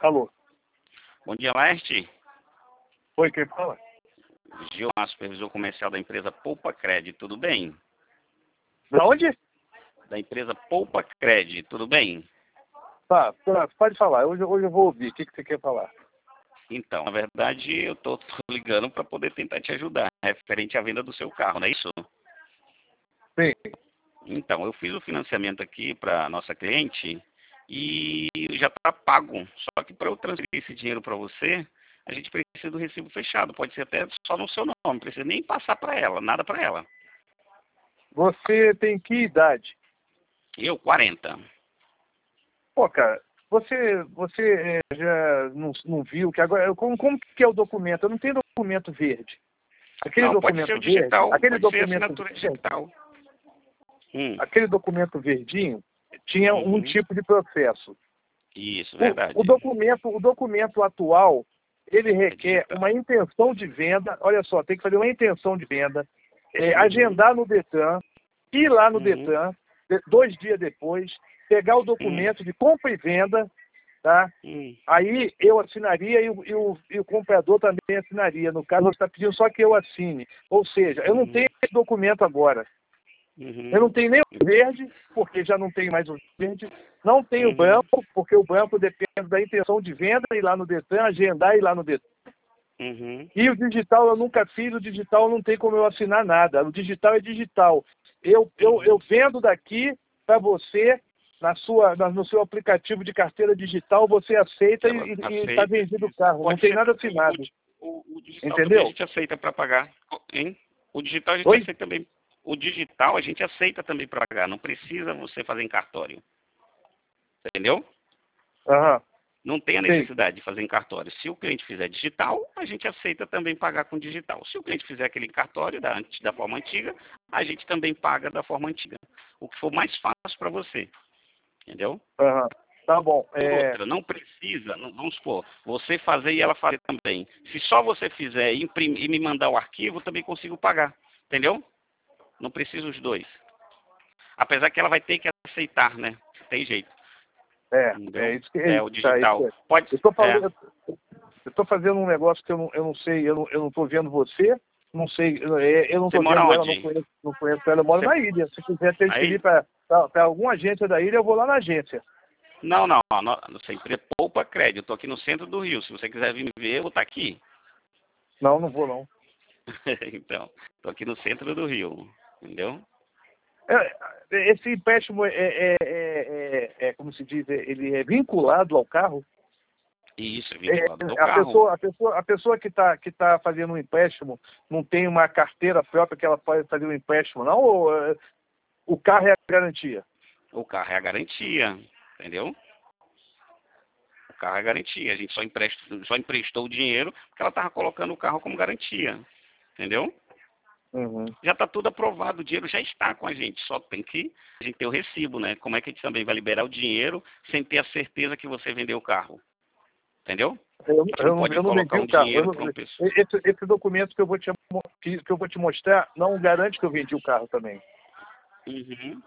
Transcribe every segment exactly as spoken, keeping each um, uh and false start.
Alô? Bom dia, Laerte. Oi, quem fala? Gilmar, supervisor comercial da empresa Poupa Cred, tudo bem? Da onde? Da empresa Poupa Cred, tudo bem? Tá, tá, pode falar. Hoje, hoje eu vou ouvir. O que, que você quer falar? Então, na verdade, eu tô, tô ligando para poder tentar te ajudar, referente à venda do seu carro, não é isso? Sim. Então, eu fiz o financiamento aqui para nossa cliente e já está pago. Só que para eu transferir esse dinheiro para você, a gente precisa do recibo fechado. Pode ser até só no seu nome, não precisa nem passar para ela, nada para ela. Você tem que idade? Eu, quarenta. Pô, cara, você, você é, já não, não viu que agora... Como, como que é o documento? Eu não tenho documento verde. Aquele Não, pode ser documento o verde, digital, aquele pode ser a documento assinatura verde, digital. Hum. aquele documento verdinho tinha um Uhum. tipo de processo. Isso, O, verdade. o documento, o documento atual, ele É requer digital. uma intenção de venda. Olha só, tem que fazer uma intenção de venda, é, Uhum. agendar no Detran, ir lá no Uhum. Detran, de- dois dias depois, pegar o Hum. documento de compra e venda, tá? Hum. Aí eu assinaria e o, e o, e o comprador também assinaria. No caso, você está pedindo só que eu assine. Ou seja, eu não Uhum. tenho esse documento agora. Eu Uhum. não tenho nem o verde, porque já não tenho mais o verde. Não tenho o Uhum. branco, porque o branco depende da intenção de venda, ir lá no Detran, agendar e ir lá no Detran. Uhum. E o digital eu nunca fiz, o digital não tem como eu assinar nada. O digital é digital. Eu, eu, eu vendo daqui para você, na sua, na- no seu aplicativo de carteira digital, você aceita Ela e está aceita. vendido o Isso. carro. Não Pode tem ser nada também o, assinado. di- o, o digital também a Entendeu? gente aceita para pagar. Hein? O digital a gente Oi? aceita também. O digital a gente aceita também para pagar. Não precisa você fazer em cartório. Entendeu? Aham. Não tem a Sim. necessidade de fazer em cartório. Se o cliente fizer digital, a gente aceita também pagar com digital. Se o cliente fizer aquele cartório da, da forma antiga, a gente também paga da forma antiga. O que for mais fácil para você. Entendeu? Aham. Tá bom. É... Outra, não precisa, não- vamos supor, você fazer e ela fazer também. Se só você fizer e, imprimir, e me mandar o arquivo, eu também consigo pagar. Entendeu? Não precisa os dois. Apesar que ela vai ter que aceitar, né? Tem jeito. É, é Entendeu? isso que é É isso. o Tá, isso que digital. é. Pode. Eu estou É. falando, eu tô fazendo um negócio que eu não, eu não sei, eu não, eu não tô vendo você, não sei, eu, é, eu não Você estou mora vendo ela, não onde? conheço, não conheço ela, eu moro Você... na ilha. Se quiser transferir Aí? para alguma agência da ilha, eu vou lá na agência. Não, não. A no- nossa empresa é Poupa Crédito. Eu estou aqui no centro do Rio. Se você quiser vir me ver, eu vou estar aqui. Não, não vou não. Então, estou aqui no centro do Rio. Entendeu? É, esse empréstimo é, é, é, é, é, como se diz, é- ele é vinculado ao carro? E isso é É, vinculado ao a carro. pessoa, a pessoa, a pessoa que está que tá fazendo um empréstimo não tem uma carteira própria que ela pode fazer um empréstimo, não? Ou é, o carro é a garantia? O carro é a garantia. Entendeu? O carro é garantia. A gente só, empresta, só emprestou o dinheiro porque ela estava colocando o carro como garantia. Entendeu? Uhum. Já está tudo aprovado, o dinheiro já está com a gente. Só tem que a gente ter o recibo, né? Como é que a gente também vai liberar o dinheiro sem ter a certeza que você vendeu o carro? Entendeu? Eu, A gente eu, não não, pode eu não colocar vendi um o carro. Eu dinheiro não- para um pessoa. esse, esse documento que eu, vou te, mo- que, que eu vou te mostrar não garante que eu vendi o carro também. Uhum.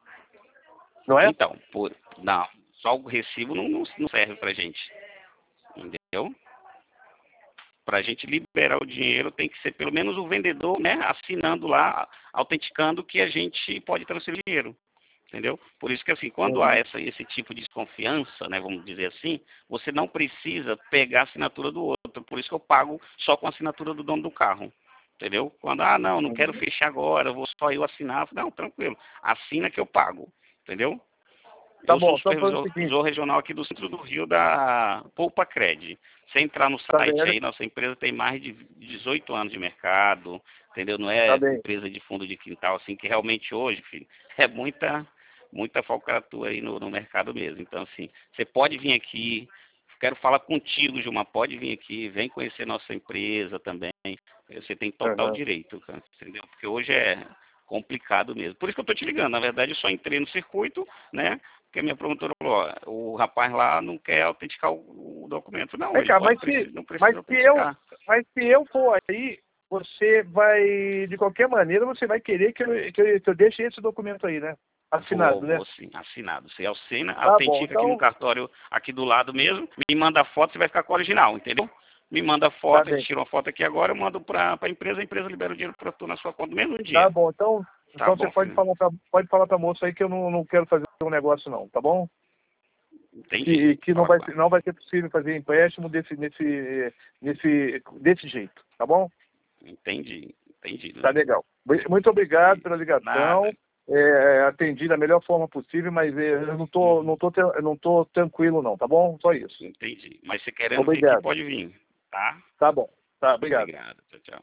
Não é? Então, por, não, só o recibo não, não, não serve para gente. Entendeu? Para a gente liberar o dinheiro, tem que ser pelo menos o vendedor, né, assinando lá, autenticando que a gente pode transferir o dinheiro. Entendeu? Por isso que assim, quando há Uhum. essa, esse tipo de desconfiança, né, vamos dizer assim, você não precisa pegar a assinatura do outro. Por isso que eu pago só com a assinatura do dono do carro. Entendeu? Quando, ah, não, não quero Uhum. fechar agora, vou só eu assinar. Não, tranquilo. Assina que eu pago. Entendeu? Tá Eu sou bom, o então faz o supervisor seguinte, supervisor regional aqui do centro do Rio da Poupa Cred. Você entrar no tá bem, site aí, nossa empresa tem mais de dezoito anos de mercado, entendeu? Não é tá bem. empresa de fundo de quintal, assim, que realmente hoje, filho, é muita, muita falcatrua aí no, no mercado mesmo. Então, assim, você pode vir aqui, quero falar contigo, Gilmar, pode vir aqui, vem conhecer nossa empresa também. Você tem total Uhum. direito, cara, entendeu? Porque hoje é complicado mesmo. Por isso que eu tô te ligando. Na verdade, eu só entrei no circuito, né? Porque a minha promotora falou, ó, o rapaz lá não quer autenticar o, o documento. Não, Vem ele cá, pode, mas se, precisa, não mas precisa se eu, autenticar. mas se eu for aí, você vai, de qualquer maneira, você vai querer que eu, que eu, que eu deixe esse documento aí, né? Assinado, vou, né? vou sim, assinado. Você assina, Tá autentica bom, aqui então, no cartório, aqui do lado mesmo, me manda a foto, você vai ficar com a original, entendeu? Me manda a tá foto, a bem. gente tira uma foto aqui agora, eu mando para a empresa, a empresa libera o dinheiro para tu na sua conta no mesmo Tá dia. bom, então, Tá então você bom, pode filho? falar pra, pode falar pra moça aí que eu não, não quero fazer um negócio não, tá bom? Entendi. Que, que não Fala vai, com ser- ela. não vai ser possível fazer empréstimo desse, nesse, nesse, desse jeito, tá bom? Entendi, entendi. Tá legal. Muito obrigado pela Nada. ligação. É, atendi da melhor forma possível, mas é, eu não tô, Uhum. não tô, eu não tô tranquilo não, tá bom? Só isso. Entendi. Mas você querendo vir aqui, Obrigado. pode vir, tá? Tá bom. Tá, obrigado. Obrigado. Tchau, tchau.